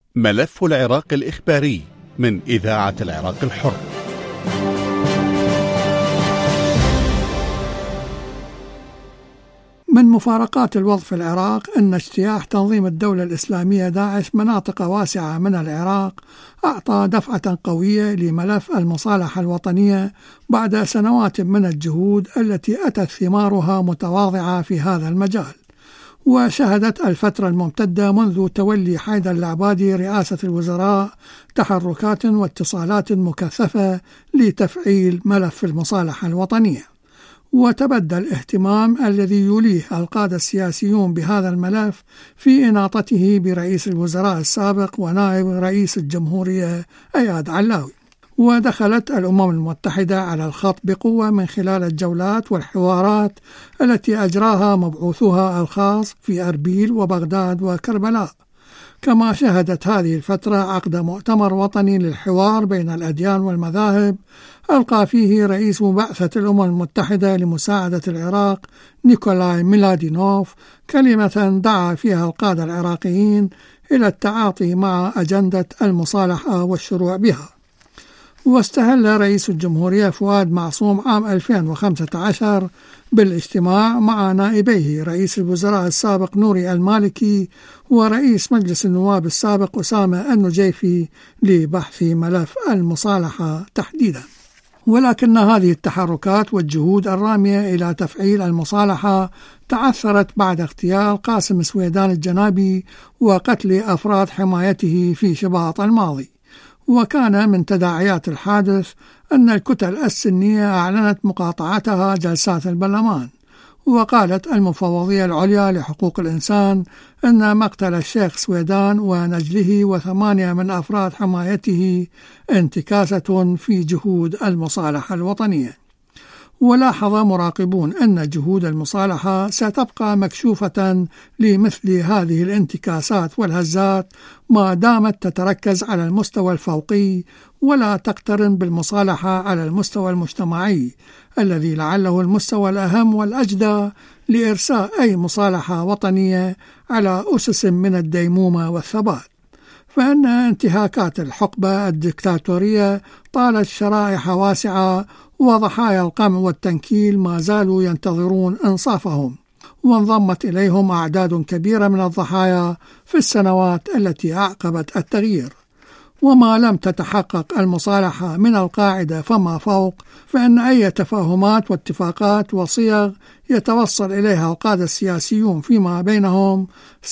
ملف العراق الإخباري من إذاعة العراق الحر. من مفارقات الوضع في العراق أن اجتياح تنظيم الدولة الإسلامية داعش مناطق واسعة من العراق أعطى دفعة قوية لملف المصالحة الوطنية بعد سنوات من الجهود التي أتت ثمارها متواضعة في هذا المجال. وشهدت الفترة الممتدة منذ تولي حيدر العبادي رئاسة الوزراء تحركات واتصالات مكثفة لتفعيل ملف المصالحة الوطنية، وتبدى الاهتمام الذي يوليه القادة السياسيون بهذا الملف في إناطته برئيس الوزراء السابق ونائب رئيس الجمهورية أياد علاوي. ودخلت الأمم المتحدة على الخط بقوة من خلال الجولات والحوارات التي أجراها مبعوثها الخاص في أربيل وبغداد وكربلاء. كما شهدت هذه الفترة عقد مؤتمر وطني للحوار بين الأديان والمذاهب ألقى فيه رئيس مبعثة الأمم المتحدة لمساعدة العراق نيكولاي ميلادينوف كلمة دعا فيها القادة العراقيين إلى التعاطي مع أجندة المصالحة والشروع بها. واستهل رئيس الجمهورية فؤاد معصوم عام 2015 بالاجتماع مع نائبيه رئيس الوزراء السابق نوري المالكي ورئيس مجلس النواب السابق أسامة النجيفي لبحث ملف المصالحة تحديدا. ولكن هذه التحركات والجهود الرامية إلى تفعيل المصالحة تعثرت بعد اغتيال قاسم سويدان الجنابي وقتل أفراد حمايته في شباط الماضي. وكان من تداعيات الحادث أن الكتل السنية أعلنت مقاطعتها جلسات البرلمان. وقالت المفوضية العليا لحقوق الإنسان أن مقتل الشيخ سويدان ونجله و8 من أفراد حمايته انتكاسة في جهود المصالحة الوطنية. ولاحظ مراقبون أن جهود المصالحة ستبقى مكشوفة لمثل هذه الانتكاسات والهزات ما دامت تتركز على المستوى الفوقي ولا تقترن بالمصالحة على المستوى المجتمعي الذي لعله المستوى الأهم والأجدى لإرساء أي مصالحة وطنية على أسس من الديمومة والثبات. فإن انتهاكات الحقبة الدكتاتورية طالت شرائح واسعة وضحايا القمع والتنكيل ما زالوا ينتظرون إنصافهم، وانضمت إليهم أعداد كبيرة من الضحايا في السنوات التي أعقبت التغيير. وما لم تتحقق المصالحة من القاعدة فما فوق، فإن أي تفاهمات واتفاقات وصيغ يتوصل إليها القادة السياسيون فيما بينهم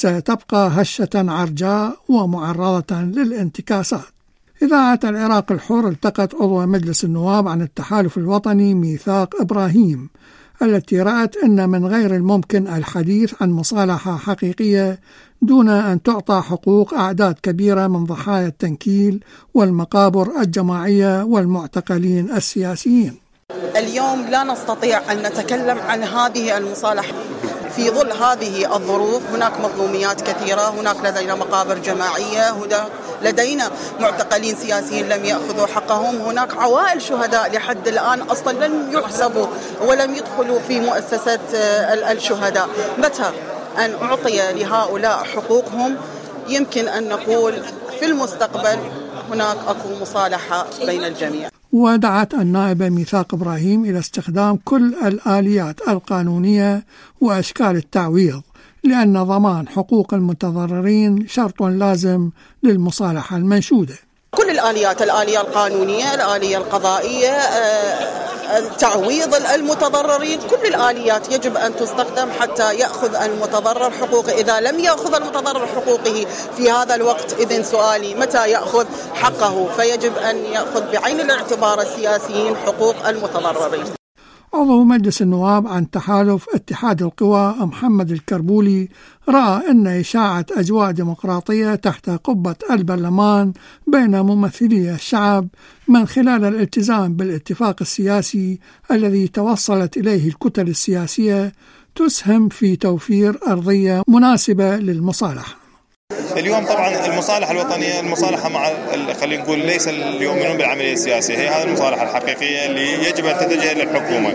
ستبقى هشة عرجاء ومعرضة للانتكاسات. إذاعة العراق الحر التقت عضو مجلس النواب عن التحالف الوطني ميثاق إبراهيم التي رأت أن من غير الممكن الحديث عن مصالحة حقيقية دون أن تعطى حقوق أعداد كبيرة من ضحايا التنكيل والمقابر الجماعية والمعتقلين السياسيين. اليوم لا نستطيع أن نتكلم عن هذه المصالحة في ظل هذه الظروف. هناك مظلوميات كثيرة، هناك لدينا مقابر جماعية، لدينا معتقلين سياسيين لم يأخذوا حقهم، هناك عوائل شهداء لحد الآن أصلا لم يحسبوا ولم يدخلوا في مؤسسة الشهداء. متى أن أعطي لهؤلاء حقوقهم يمكن أن نقول في المستقبل هناك أكو مصالحة بين الجميع. ودعت النائبة ميثاق إبراهيم إلى استخدام كل الآليات القانونية وأشكال التعويض، لأن ضمان حقوق المتضررين شرط لازم للمصالحة المنشودة. كل الآليات، الآلية القانونية، الآلية القضائية، تعويض المتضررين، كل الآليات يجب أن تستخدم حتى يأخذ المتضرر حقوقه. إذا لم يأخذ المتضرر حقوقه في هذا الوقت، إذن سؤالي متى يأخذ حقه؟ فيجب أن يأخذ بعين الاعتبار السياسيين حقوق المتضررين. عضو مجلس النواب عن تحالف اتحاد القوى محمد الكربولي رأى أن إشاعة أجواء ديمقراطية تحت قبة البرلمان بين ممثلي الشعب من خلال الالتزام بالاتفاق السياسي الذي توصلت إليه الكتل السياسية تسهم في توفير أرضية مناسبة للمصالحة. اليوم طبعا المصالحة الوطنية، المصالحة مع خلينا نقول ليس اللي يؤمنون بالعملية السياسية، هي هذه المصالحة الحقيقية اللي يجب أن تتجه للحكومة.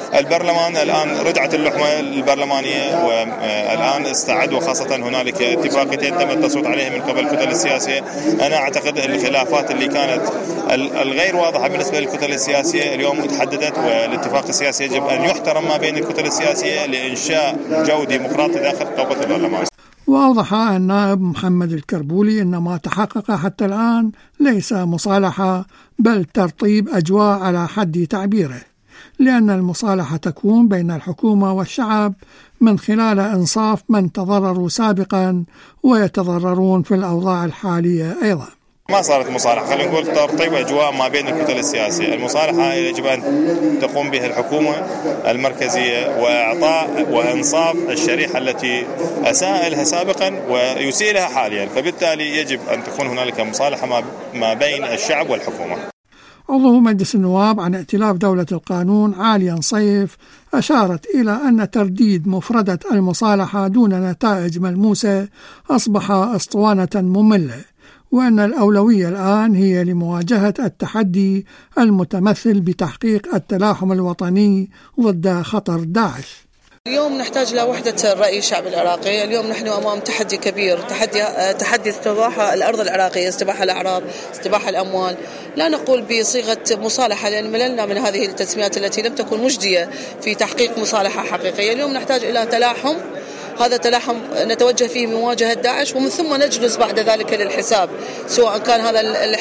البرلمان الآن رجعت اللحمة البرلمانية، والآن استعد، وخاصة هنالك اتفاقيتين تم التصويت عليها من قبل الكتل السياسية. أنا أعتقد الخلافات اللي كانت الغير واضحة بالنسبة للكتل السياسية اليوم تحددت، والاتفاق السياسي يجب أن يحترم ما بين الكتل السياسية لإنشاء جو ديمقراطي داخل قوة البرلمان. وأوضح النائب محمد الكربولي أن ما تحقق حتى الآن ليس مصالحة بل ترطيب أجواء على حد تعبيره، لأن المصالحة تكون بين الحكومة والشعب من خلال إنصاف من تضرروا سابقا ويتضررون في الأوضاع الحالية أيضا. ما صارت مصالحة، خلينا نقول ترطيب أجواء ما بين الكتل السياسية. المصالحة يجب أن تقوم بها الحكومة المركزية، وإعطاء وإنصاف الشريحة التي أساء لها سابقا ويسيء لها حاليا، فبالتالي يجب أن تكون هنالك مصالحة ما بين الشعب والحكومة. عضو مجلس النواب عن ائتلاف دولة القانون عالية صيف أشارت إلى أن ترديد مفردة المصالحة دون نتائج ملموسة أصبح أسطوانة مملة، وأن الأولوية الآن هي لمواجهة التحدي المتمثل بتحقيق التلاحم الوطني ضد خطر داعش. اليوم نحتاج إلى وحدة الرأي الشعب العراقي. اليوم نحن أمام تحدي كبير، تحدي استباحة الأرض العراقية، استباحة الأعراض، استباحة الأموال. لا نقول بصيغة مصالحة لأن مللنا من هذه التسميات التي لم تكن مجدية في تحقيق مصالحة حقيقية. اليوم نحتاج إلى تلاحم، هذا تلاحم نتوجه فيه مواجهة داعش، ومن ثم نجلس بعد ذلك للحساب، سواء كان هذا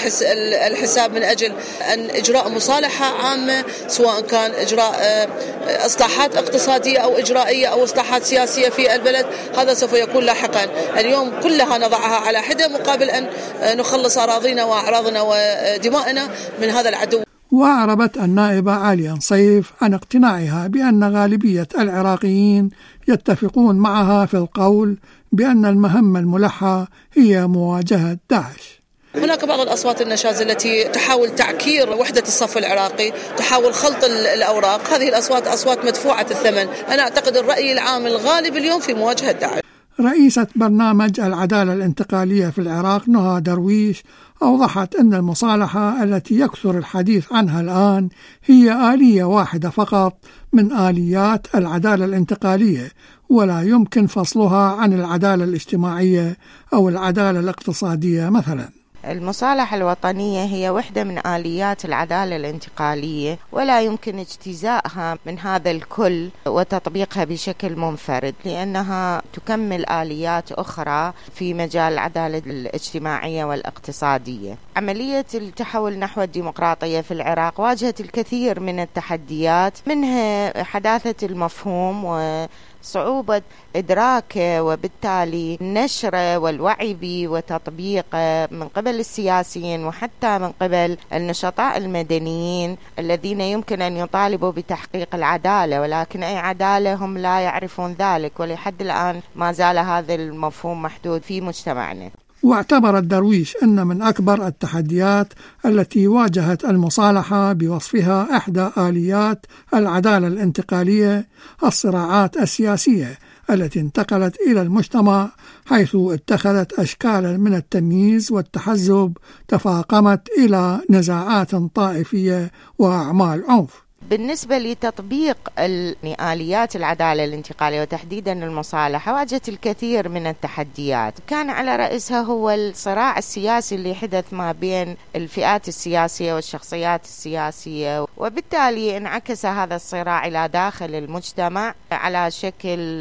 الحساب من أجل أن إجراء مصالحة عامة، سواء كان إجراء إصلاحات اقتصادية أو إجرائية أو إصلاحات سياسية في البلد. هذا سوف يكون لاحقا. اليوم كلها نضعها على حدة مقابل أن نخلص أراضينا وأعراضنا ودمائنا من هذا العدو. وأعربت النائبة عالية صيف عن اقتناعها بأن غالبية العراقيين يتفقون معها في القول بأن المهمة الملحة هي مواجهة داعش. هناك بعض الأصوات النشاز التي تحاول تعكير وحدة الصف العراقي، تحاول خلط الأوراق. هذه الأصوات أصوات مدفوعة الثمن. أنا أعتقد الرأي العام الغالب اليوم في مواجهة داعش. رئيسة برنامج العدالة الانتقالية في العراق نهى درويش أوضحت أن المصالحة التي يكثر الحديث عنها الآن هي آلية واحدة فقط من آليات العدالة الانتقالية، ولا يمكن فصلها عن العدالة الاجتماعية أو العدالة الاقتصادية مثلا. المصالحة الوطنية هي واحدة من آليات العدالة الانتقالية، ولا يمكن اجتزائها من هذا الكل وتطبيقها بشكل منفرد، لأنها تكمل آليات أخرى في مجال العدالة الاجتماعية والاقتصادية. عملية التحول نحو الديمقراطية في العراق واجهت الكثير من التحديات، منها حداثة المفهوم وصعوبة إدراكه، وبالتالي نشره والوعي به وتطبيقه من قبل السياسيين وحتى من قبل النشطاء المدنيين الذين يمكن أن يطالبوا بتحقيق العدالة، ولكن أي عدالة هم لا يعرفون ذلك، ولحد الآن ما زال هذا المفهوم محدود في مجتمعنا. واعتبر درويش أن من أكبر التحديات التي واجهت المصالحة بوصفها إحدى آليات العدالة الانتقالية الصراعات السياسية التي انتقلت إلى المجتمع، حيث اتخذت أشكالا من التمييز والتحزب تفاقمت إلى نزاعات طائفية وأعمال عنف. بالنسبة لتطبيق آليات العدالة الانتقالية وتحديدا المصالحة، واجهت الكثير من التحديات، كان على رأسها هو الصراع السياسي اللي حدث ما بين الفئات السياسية والشخصيات السياسية، وبالتالي انعكس هذا الصراع إلى داخل المجتمع على شكل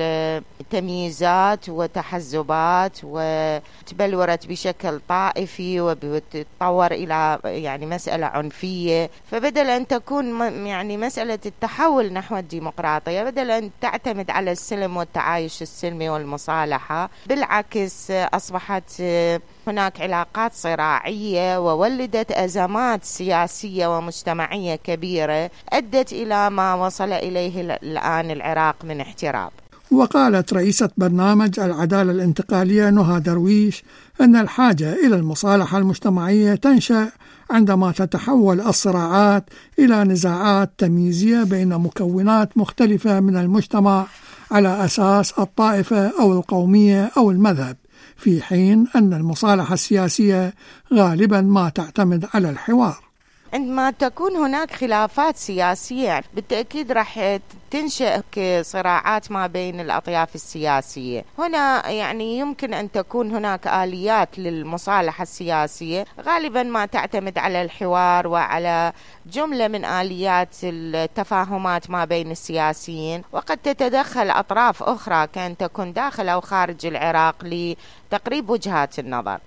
تمييزات وتحزبات، وتبلورت بشكل طائفي وتطور إلى مسألة عنفية. فبدل أن تكون مسألة التحول نحو الديمقراطية، بدل أن تعتمد على السلم والتعايش السلمي والمصالحة، بالعكس أصبحت هناك علاقات صراعية وولدت أزمات سياسية ومجتمعية كبيرة أدت إلى ما وصل إليه الآن العراق من احتراب. وقالت رئيسة برنامج العدالة الانتقالية نهى درويش أن الحاجة إلى المصالحة المجتمعية تنشأ عندما تتحول الصراعات إلى نزاعات تمييزية بين مكونات مختلفة من المجتمع على أساس الطائفة أو القومية أو المذهب، في حين أن المصالحة السياسية غالبا ما تعتمد على الحوار. عندما تكون هناك خلافات سياسية بالتأكيد راح تنشأ صراعات ما بين الأطياف السياسية. هنا يعني يمكن أن تكون هناك آليات للمصالحة السياسية غالبا ما تعتمد على الحوار وعلى جملة من آليات التفاهمات ما بين السياسيين، وقد تتدخل أطراف أخرى كان تكون داخل أو خارج العراق لتقريب وجهات النظر.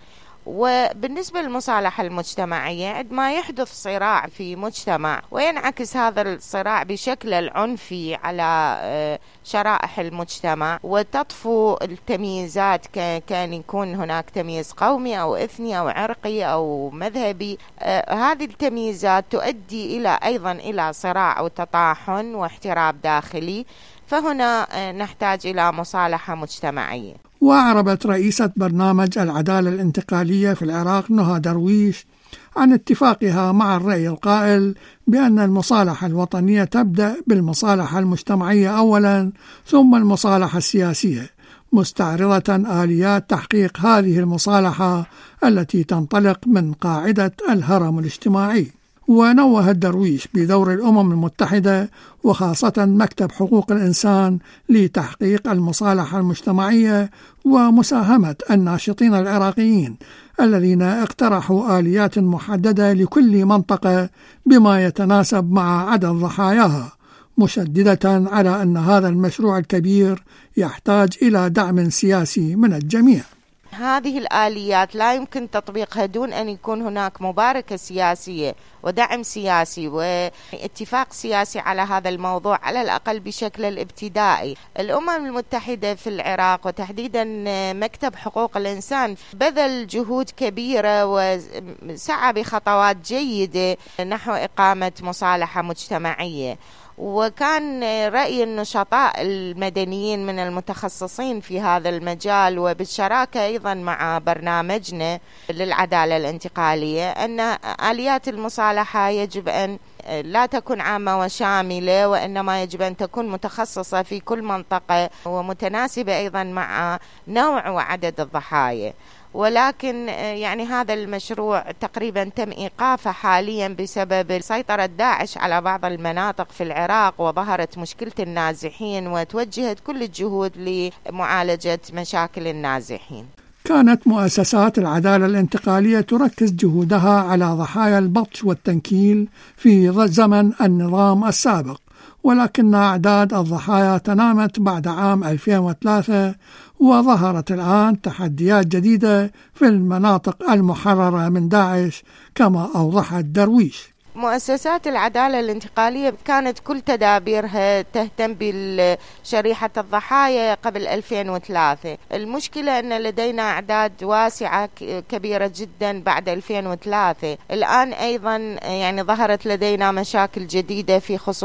وبالنسبة للمصالحة المجتمعية عندما يحدث صراع في مجتمع وينعكس هذا الصراع بشكل العنفي على شرائح المجتمع وتطفو التمييزات، كان يكون هناك تمييز قومي أو إثني أو عرقي أو مذهبي، هذه التمييزات تؤدي أيضا إلى صراع أو تطاحن واحتراب داخلي، فهنا نحتاج إلى مصالحة مجتمعية. وأعربت رئيسة برنامج العدالة الانتقالية في العراق نهى درويش عن اتفاقها مع الرأي القائل بأن المصالحة الوطنية تبدأ بالمصالحة المجتمعية أولا ثم المصالحة السياسية، مستعرضة آليات تحقيق هذه المصالحة التي تنطلق من قاعدة الهرم الاجتماعي. ونوه درويش بدور الأمم المتحدة وخاصة مكتب حقوق الإنسان لتحقيق المصالحة المجتمعية ومساهمة الناشطين العراقيين الذين اقترحوا آليات محددة لكل منطقة بما يتناسب مع عدد ضحاياها، مشددة على أن هذا المشروع الكبير يحتاج إلى دعم سياسي من الجميع. هذه الآليات لا يمكن تطبيقها دون أن يكون هناك مباركة سياسية ودعم سياسي واتفاق سياسي على هذا الموضوع على الأقل بشكل الابتدائي. الأمم المتحدة في العراق وتحديدا مكتب حقوق الإنسان بذل جهود كبيرة وسعى بخطوات جيدة نحو إقامة مصالحة مجتمعية، وكان رأي النشطاء المدنيين من المتخصصين في هذا المجال وبالشراكة أيضا مع برنامجنا للعدالة الانتقالية أن آليات المصالحة يجب أن لا تكون عامة وشاملة، وإنما يجب أن تكون متخصصة في كل منطقة ومتناسبة أيضا مع نوع وعدد الضحايا. ولكن يعني هذا المشروع تقريبا تم إيقافه حاليا بسبب سيطرة داعش على بعض المناطق في العراق، وظهرت مشكلة النازحين وتوجهت كل الجهود لمعالجة مشاكل النازحين. كانت مؤسسات العدالة الانتقالية تركز جهودها على ضحايا البطش والتنكيل في زمن النظام السابق، ولكن أعداد الضحايا تنامت بعد عام 2003 وظهرت الآن تحديات جديدة في المناطق المحررة من داعش كما أوضحت درويش. مؤسسات العدالة الانتقالية كانت كل تدابيرها تهتم بشريحة الضحايا قبل 2003. المشكلة أن لدينا أعداد واسعة كبيرة جدا بعد 2003. الآن أيضا يعني ظهرت لدينا مشاكل جديدة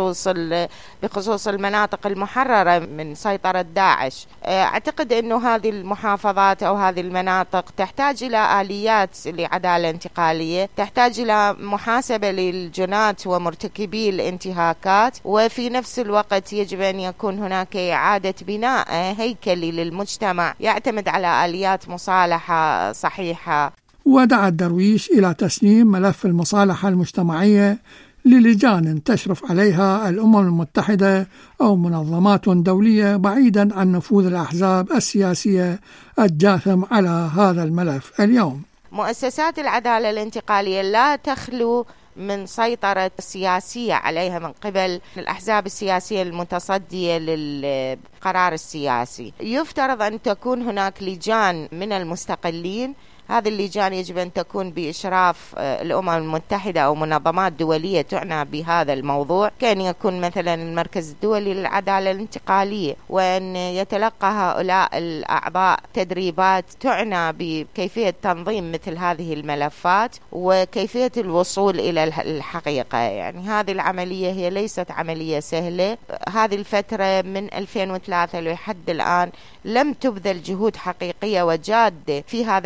بخصوص المناطق المحررة من سيطرة داعش. أعتقد أنه هذه المحافظات أو هذه المناطق تحتاج إلى آليات لعدالة انتقالية، تحتاج إلى محاسبة الجنات ومرتكبي الانتهاكات، وفي نفس الوقت يجب أن يكون هناك إعادة بناء هيكلي للمجتمع يعتمد على آليات مصالحة صحيحة. ودعت درويش إلى تسليم ملف المصالحة المجتمعية للجان تشرف عليها الأمم المتحدة أو منظمات دولية بعيدا عن نفوذ الأحزاب السياسية الجاثم على هذا الملف اليوم. مؤسسات العدالة الانتقالية لا تخلو من سيطرة سياسية عليها من قبل الأحزاب السياسية المتصدية للقرار السياسي. يفترض أن تكون هناك لجان من المستقلين، هذه اللجان يجب أن تكون بإشراف الأمم المتحدة أو منظمات دولية تعنى بهذا الموضوع، كان يكون مثلا المركز الدولي للعدالة الانتقالية، وأن يتلقى هؤلاء الأعضاء تدريبات تعنى بكيفية تنظيم مثل هذه الملفات وكيفية الوصول إلى الحقيقة. يعني هذه العملية هي ليست عملية سهلة. هذه الفترة من 2003 لحد الآن لم تبذل جهود حقيقية وجادة في هذا المجال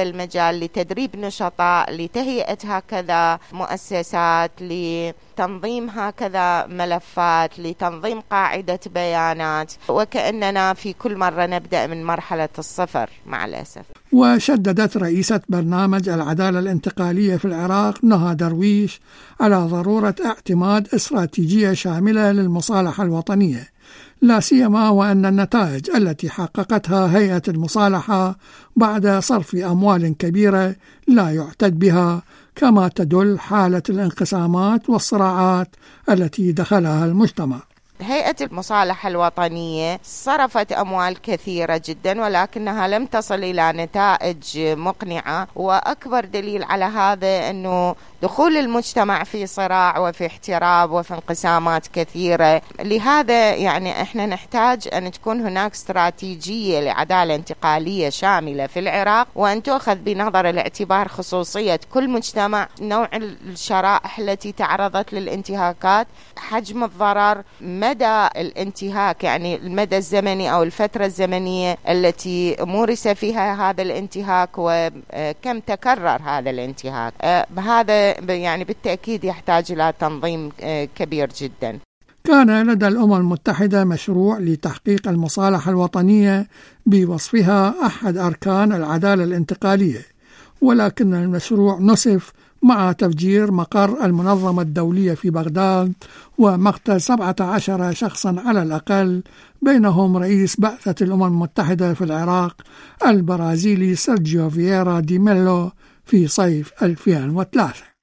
أجيال، لتدريب نشطاء، لتهيئة هكذا مؤسسات، لتنظيم هكذا ملفات، لتنظيم قاعدة بيانات، وكأننا في كل مرة نبدأ من مرحلة الصفر مع الأسف. وشددت رئيسة برنامج العدالة الانتقالية في العراق نهى درويش على ضرورة اعتماد استراتيجية شاملة للمصالحة الوطنية، لا سيما وأن النتائج التي حققتها هيئة المصالحة بعد صرف أموال كبيرة لا يعتد بها، كما تدل حالة الانقسامات والصراعات التي دخلها المجتمع. هيئة المصالحة الوطنية صرفت أموال كثيرة جدا ولكنها لم تصل إلى نتائج مقنعة، وأكبر دليل على هذا أنه دخول المجتمع في صراع وفي احتراب وفي انقسامات كثيرة. لهذا يعني احنا نحتاج أن تكون هناك استراتيجية لعدالة انتقالية شاملة في العراق، وأن تأخذ بنظر الاعتبار خصوصية كل مجتمع، نوع الشرائح التي تعرضت للانتهاكات، حجم الضرر، مدى الانتهاك، يعني المدى الزمني أو الفترة الزمنية التي مورس فيها هذا الانتهاك وكم تكرر هذا الانتهاك. هذا يعني بالتأكيد يحتاج إلى تنظيم كبير جدا. كان لدى الأمم المتحدة مشروع لتحقيق المصالحة الوطنية بوصفها أحد أركان العدالة الانتقالية، ولكن المشروع نسف مع تفجير مقر المنظمة الدولية في بغداد ومقتل 17 شخصا على الأقل، بينهم رئيس بعثة الأمم المتحدة في العراق البرازيلي سيرجيو فييرا دي ميلو في صيف 2003.